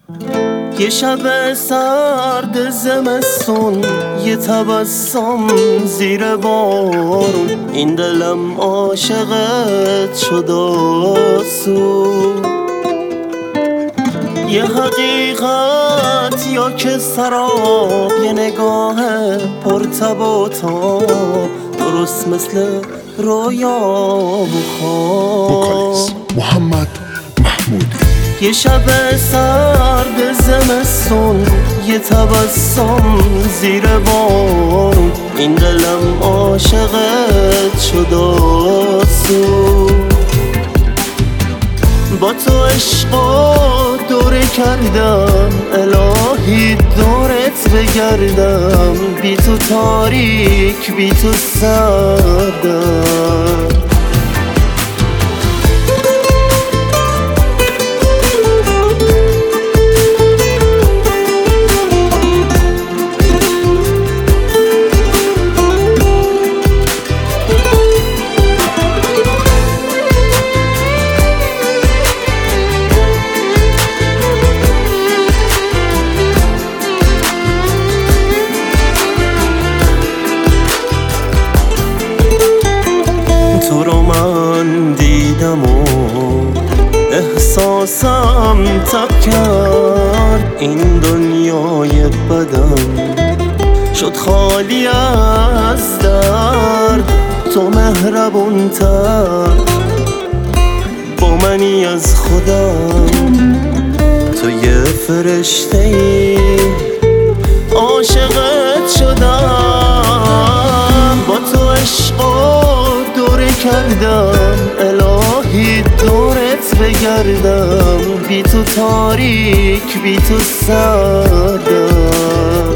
یه شب سرد زمستون، یه تبسم زیر بارون، این دلم عاشقت شد آسون. یه حقیقت یا که سراب، یه نگاه پرتب و تاب، درست مثل رویا و خواب. محمد محمودی. یه شب سرد زمستون، یه تبسم زیر بارون، این دلم عاشقت شد آسون. با تو عشقا دوره کردم، الهی دورت بگردم، بی تو تاریک بی تو سردم. تو رو من دیدم و احساسم تب کرد، این دنیای بدم شد خالی از درد. تو مهربون تر با منی از خودم، تو یه فرشته ای، عاشقت شدم. با تو عشقا دوره کردم، الهی دورت بگردم، بی تو تاریک بی تو سردم.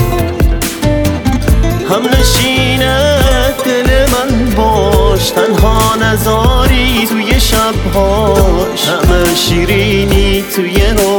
هم نشینه دل من باش، تنها نزاری توی شبهاش، همه شیرینی توی